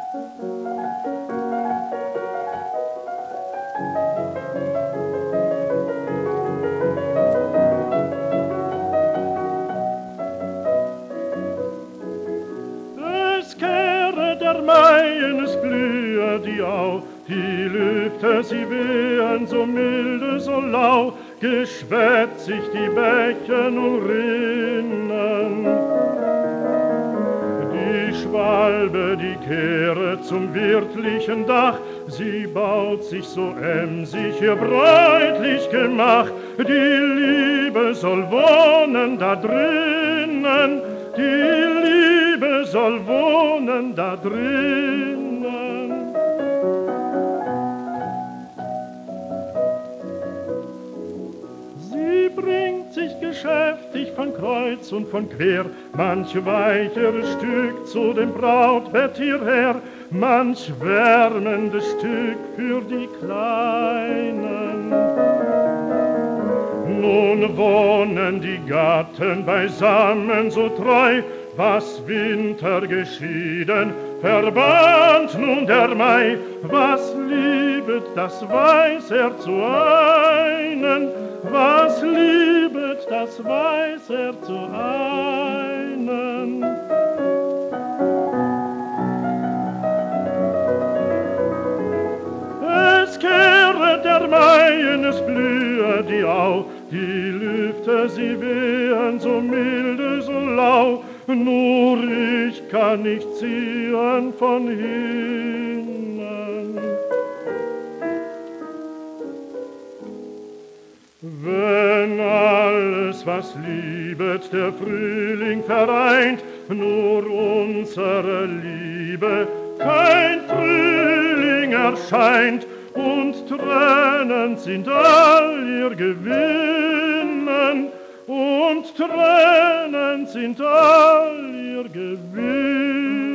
Es kehre der Mai, es blühe die Au, die Lüfte, sie wehen so milde, so lau, geschwätzig die Bäche nun rinnen. Die Schwalbe, die kehre zum wirtlichen Dach, sie baut sich so emsig ihr bräutlich Gemach. Die Liebe soll wohnen da drinnen, die Liebe soll wohnen da drinnen. Sie bringt sich geschäftig von Kreuz und von quer, manch weicheres Stück zu dem Brautbett hierher, manch wärmendes Stück für die Kleinen. Nun wohnen die Gatten beisammen so treu, was Winter geschieden, verbannt nun der Mai. Was liebet, das weiß er zu einen, was liebet, das weiß er zu einen. Es kehre der Mai, es blühe die Au, die Lüfte, sie wehen so milde, so lau, nur ich kann nicht ziehen von hinnen. Wenn alles, was liebet, der Frühling vereint, nur unsere Liebe kein Frühling erscheint, und Tränen sind all ihr Gewinnen, und Tränen sind all ihr Gewinnen.